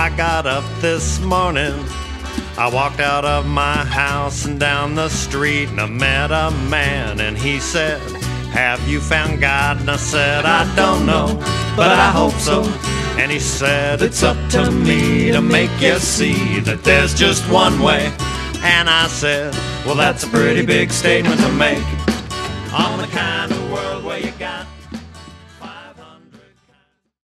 I got up this morning, I walked out of my house and down the street, and I met a man, and he said, have you found God? And I said, I don't know, but I hope so. And he said, it's up to me to make you see that there's just one way. And I said, well, that's a pretty big statement to make on the kind of world